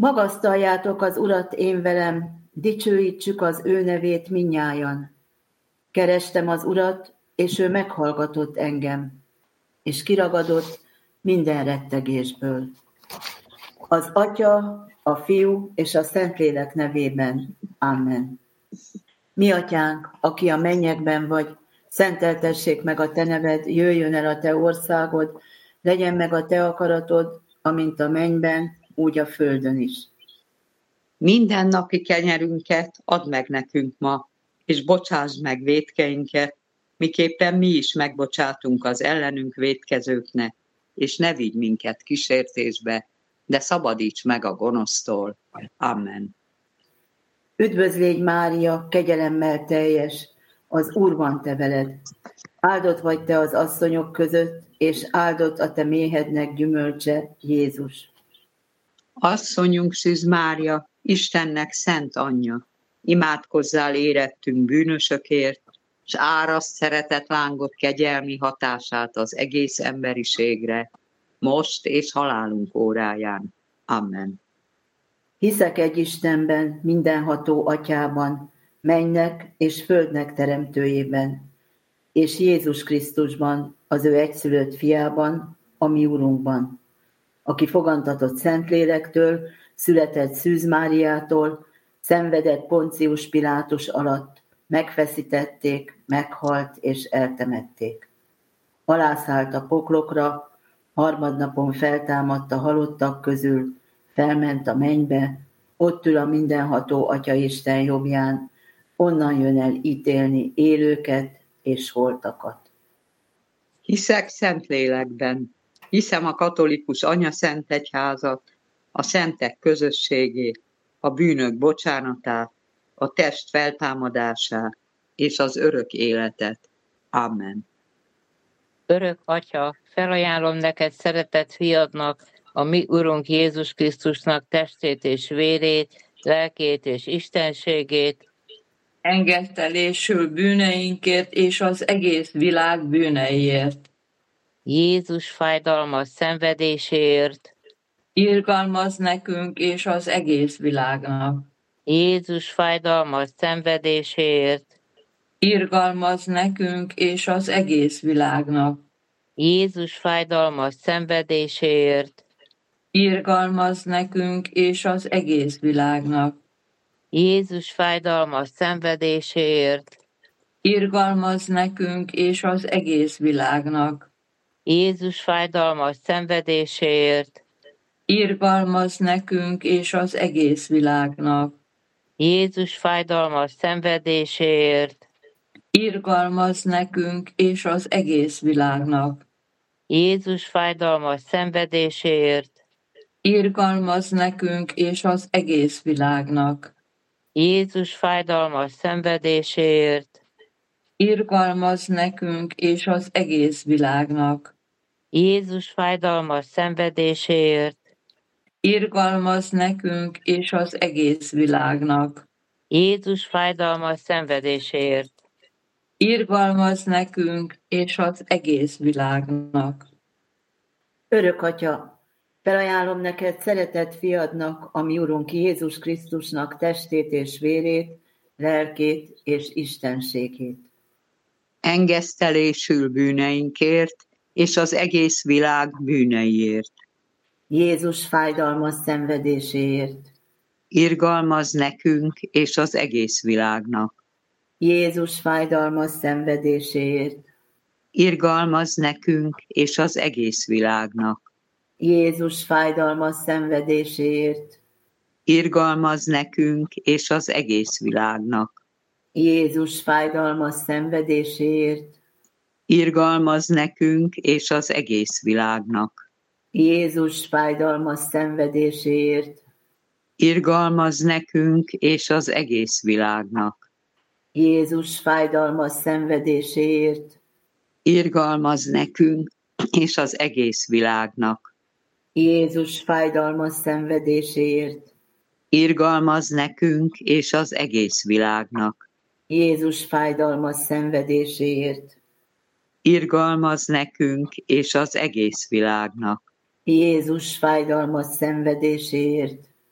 Magasztaljátok az Urat én velem, dicsőítsük az ő nevét minnyájan. Kerestem az Urat, és ő meghallgatott engem, és kiragadott minden rettegésből. Az Atya, a Fiú és a Szentlélek nevében. Amen. Mi Atyánk, aki a mennyekben vagy, szenteltessék meg a te neved, jöjjön el a te országod, legyen meg a te akaratod, amint a mennyben, úgy a földön is. Mindennapi kenyerünket add meg nekünk ma, és bocsásd meg vétkeinket, miképpen mi is megbocsátunk az ellenünk vétkezőknek, és ne vigy minket kísértésbe, de szabadíts meg a gonosztól. Amen. Üdvözl légy, Mária, kegyelemmel teljes, az Úr van te veled. Áldott vagy te az asszonyok között, és áldott a te méhednek gyümölcse, Jézus. Asszonyunk Szűz Mária, Istennek szent anyja, imádkozzál érettünk bűnösökért, s áraszt szeretet lángot kegyelmi hatását az egész emberiségre, most és halálunk óráján. Amen. Hiszek egy Istenben, mindenható Atyában, mennynek és földnek teremtőjében, és Jézus Krisztusban, az ő egyszülött fiában, a mi Urunkban, aki fogantatott Szentlélektől, született Szűz Máriától, szenvedett Poncius Pilátus alatt, megfeszítették, meghalt és eltemették. Alászállt a poklokra, harmadnapon feltámadt a halottak közül, felment a mennybe, ott ül a mindenható Atyaisten jobbján, onnan jön el ítélni élőket és holtakat. Hiszek Szentlélekben, hiszem a katolikus anyaszentegyházat, a szentek közösségét, a bűnök bocsánatát, a test feltámadását és az örök életet. Amen. Örök Atya, felajánlom neked szeretett fiadnak, a mi Urunk Jézus Krisztusnak testét és vérét, lelkét és istenségét, engedtelésül bűneinkért és az egész világ bűneiért. Jézus fájdalmas szenvedéséért, irgalmaz nekünk és az egész világnak. Jézus fájdalmas szenvedéséért, irgalmaz nekünk és az egész világnak. Jézus fájdalmas szenvedéséért, irgalmaz nekünk és az egész világnak. Jézus fájdalmas szenvedéséért, irgalmaz nekünk és az egész világnak. Jézus fájdalmas szenvedéséért, irgalmaz nekünk és az egész világnak. Jézus fájdalmas szenvedéséért, irgalmaz nekünk és az egész világnak. Jézus fájdalmas szenvedéséért, irgalmaz nekünk és az egész világnak. Jézus fájdalmas szenvedéséért, irgalmaz nekünk és az egész világnak. Jézus fájdalmas szenvedéséért, irgalmaz nekünk és az egész világnak. Jézus fájdalmas szenvedéséért, irgalmaz nekünk és az egész világnak. Örök Atya, felajánlom neked szeretett fiadnak, a mi Urunk Jézus Krisztusnak testét és vérét, lelkét és istenségét. Engesztelésül bűneinkért és az egész világ bűneiért. Jézus fájdalmas szenvedéséért. irgalmaz nekünk és az egész világnak. Jézus fájdalmas szenvedéséért. irgalmaz nekünk és az egész világnak. Jézus fájdalmas szenvedéséért. irgalmaz nekünk és az egész világnak. Jézus fájdalmas szenvedéséért. irgalmaz nekünk és az egész világnak. Jézus fájdalmas szenvedéséért. irgalmaz nekünk és az egész világnak. Jézus fájdalmas szenvedéséért. irgalmaz nekünk és az egész világnak. Jézus fájdalmas szenvedéséért. irgalmaz nekünk és az egész világnak. Jézus fájdalmas szenvedéséért. irgalmaz nekünk és az egész világnak. Jézus fájdalmas szenvedéséért.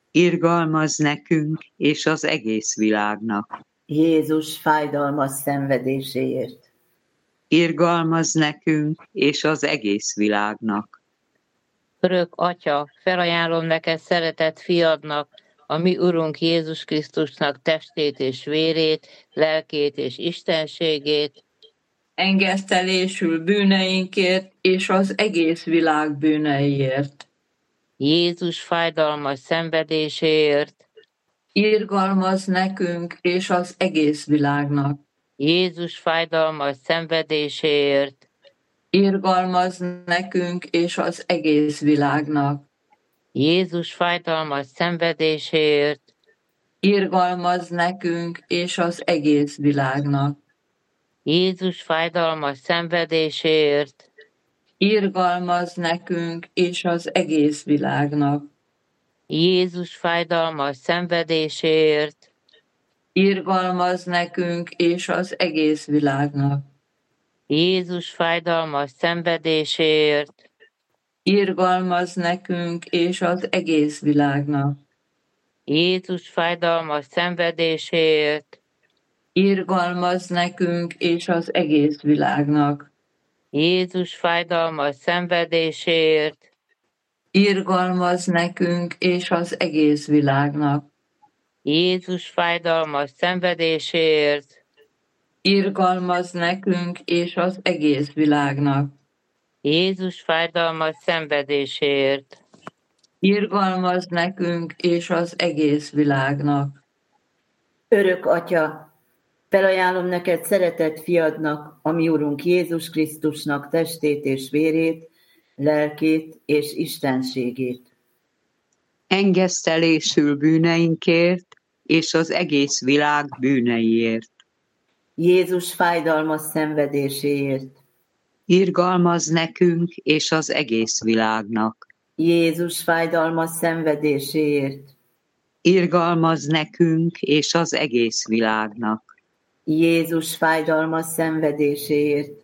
irgalmaz nekünk és az egész világnak. Jézus fájdalmas szenvedéséért. Irgalmaz nekünk és az egész világnak. Örök Atya, felajánlom neked szeretett fiadnak, a mi Urunk Jézus Krisztusnak testét és vérét, lelkét és istenségét, engesztelésül bűneinkért és az egész világ bűneiért. Jézus fájdalmas szenvedéséért, Irgalmaz nekünk és az egész világnak. Jézus fájdalmas szenvedéséért, Irgalmaz nekünk és az egész világnak. Jézus fájdalmas szenvedéséért, Irgalmaz nekünk és az egész világnak. Jézus fájdalmas szenvedéséért, Irgalmaz nekünk és az egész világnak. Jézus fájdalmas szenvedéséért, Irgalmaz nekünk és az egész világnak. Jézus fájdalmas szenvedéséért, Irgalmaz nekünk és az egész világnak. Jézus fájdalmas szenvedéséért, Irgalmaz nekünk és az egész világnak. Jézus fájdalmas szenvedéséért, Irgalmaz nekünk és az egész világnak. Jézus fájdalmas szenvedéséért, Irgalmaz nekünk és az egész világnak. Jézus fájdalmas szenvedéséért, Irgalmaz nekünk és az egész világnak. Örök Atya, felajánlom neked szeretett fiadnak, a mi Urunk Jézus Krisztusnak testét és vérét, lelkét és istenségét. Engesztelésül bűneinkért és az egész világ bűneiért. Jézus fájdalmas szenvedéséért. Irgalmaz nekünk és az egész világnak. Jézus fájdalmas szenvedéséért. Irgalmaz nekünk és az egész világnak. Jézus fájdalmas szenvedéséért.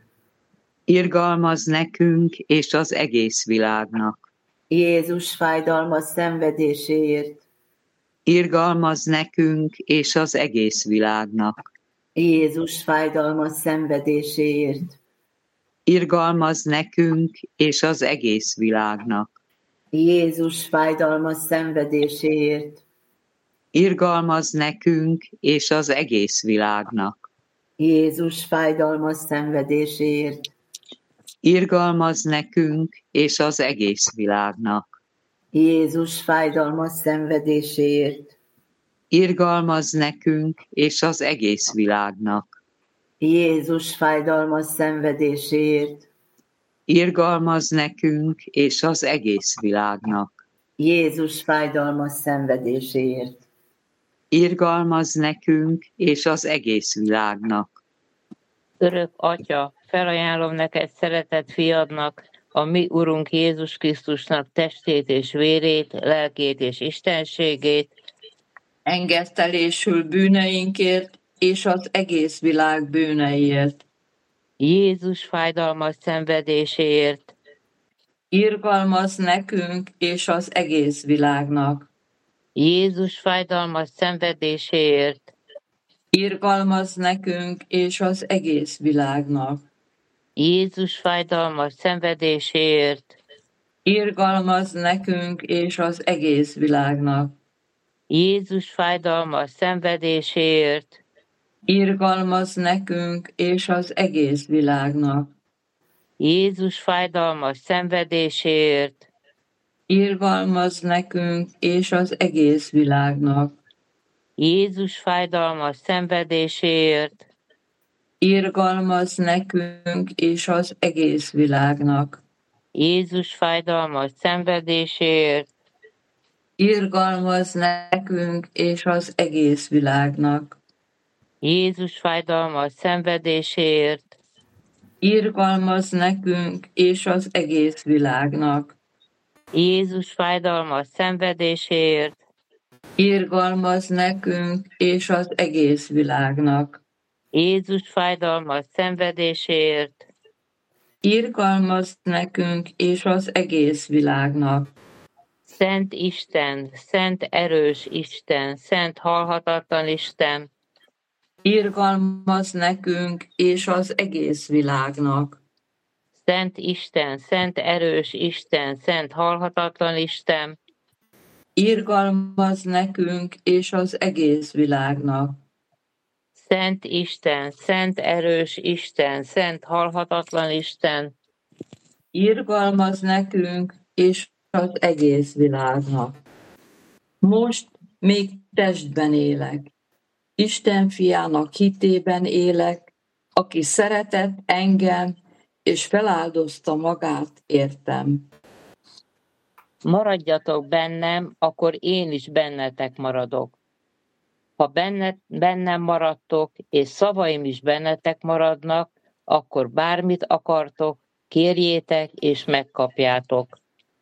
Irgalmaz nekünk és az egész világnak. Jézus fájdalmas szenvedéséért. Irgalmaz nekünk és az egész világnak. Jézus fájdalmas szenvedéséért. Irgalmaz nekünk és az egész világnak. Jézus fájdalmas szenvedéséért. Irgalmaz nekünk és az egész világnak. Jézus fájdalmas szenvedéséért. Irgalmaz nekünk és az egész világnak. Jézus fájdalmas szenvedéséért. Irgalmaz nekünk és az egész világnak. Jézus fájdalmas szenvedéséért. Irgalmaz nekünk és az egész világnak. Jézus fájdalmas szenvedéséért. Irgalmaz nekünk és az egész világnak. Örök Atya, felajánlom neked szeretett fiadnak, a mi Urunk Jézus Krisztusnak testét és vérét, lelkét és istenségét, Engesztelésül bűneinkért és az egész világ bűneiért. Jézus fájdalmas szenvedéséért, Irgalmaz nekünk és az egész világnak. Jézus fájdalmas szenvedéséért, Irgalmaz nekünk és az egész világnak. Jézus fájdalmas szenvedéséért, Irgalmaz nekünk és az egész világnak. Jézus fájdalmas szenvedéséért, Irgalmaz nekünk és az egész világnak. Jézus fájdalmas szenvedéséért, Irgalmaz nekünk és az egész világnak. Jézus fájdalmas szenvedéséért, Irgalmaz nekünk és az egész világnak. Jézus fájdalmas szenvedéséért, Irgalmaz nekünk és az egész világnak. Jézus fájdalmas szenvedéséért, Irgalmaz nekünk és az egész világnak. Jézus fájdalmas szenvedéséért, Irgalmaz nekünk és az egész világnak. Jézus fájdalmas szenvedéséért, Irgalmaz nekünk és az egész világnak. Szent Isten, szent erős Isten, szent halhatatlan Isten, irgalmaz nekünk és az egész világnak. Szent Isten, szent erős Isten, szent halhatatlan Isten, Irgalmaz nekünk és az egész világnak. Szent Isten, szent erős Isten, szent halhatatlan Isten, Irgalmaz nekünk és az egész világnak. Most még testben élek. Isten fiának hitében élek, aki szeretett engem, és feláldozta magát értem. Maradjatok bennem, akkor én is bennetek maradok. Ha bennem maradtok, és szavaim is bennetek maradnak, akkor bármit akartok, kérjétek és megkapjátok.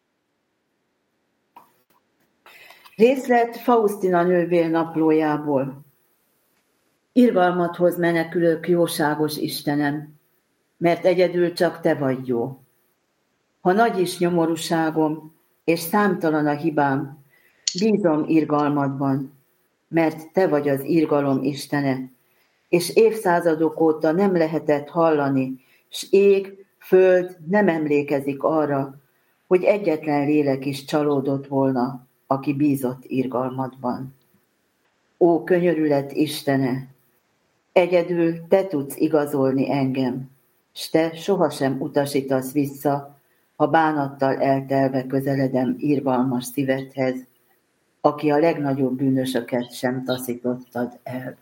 Részlet Faustina nővér naplójából. Irgalmathoz menekülök, jóságos Istenem, mert egyedül csak te vagy jó. Ha nagy is nyomorúságom, és számtalan a hibám, bízom irgalmadban, mert te vagy az irgalom Istene, és évszázadok óta nem lehetett hallani, s ég, föld nem emlékezik arra, hogy egyetlen lélek is csalódott volna, aki bízott irgalmadban. Ó, könyörület Istene, egyedül te tudsz igazolni engem, s te sohasem utasítasz vissza, ha bánattal eltelve közeledem irgalmas szívedhez, aki a legnagyobb bűnösöket sem taszítottad el.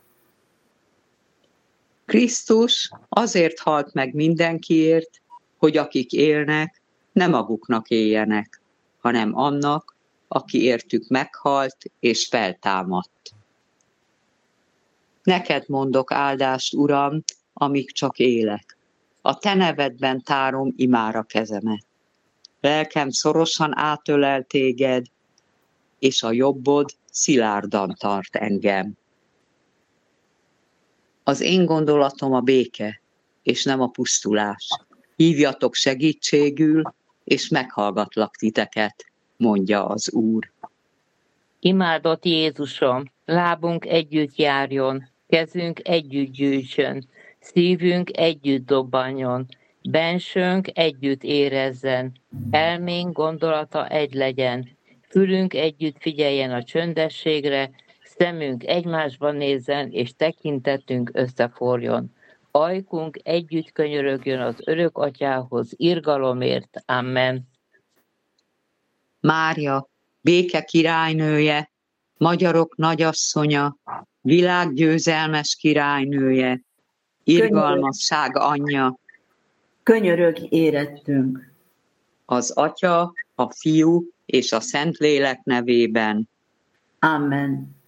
Krisztus azért halt meg mindenkiért, hogy akik élnek, ne maguknak éljenek, hanem annak, aki értük meghalt és feltámadt. Neked mondok áldást, Uram, amíg csak élek. A te nevedben tárom imára kezemet. Lelkem szorosan átölel téged, és a jobbod szilárdan tart engem. Az én gondolatom a béke, és nem a pusztulás. Hívjatok segítségül, és meghallgatlak titeket, mondja az Úr. Imádott Jézusom, lábunk együtt járjon, kezünk együtt gyűjtsön, szívünk együtt dobbanjon, bensőnk együtt érezzen, elménk gondolata egy legyen, fülünk együtt figyeljen a csöndességre, szemünk egymásba nézzen, és tekintetünk összeforjon. Ajkunk együtt könyörögjön az örök atyához, irgalomért. Amen. Mária, béke királynője, magyarok nagyasszonya, világgyőzelmes királynője, irgalmasság anyja, Könyörögj érettünk. az Atya, a Fiú és a Szentlélek nevében. Amen.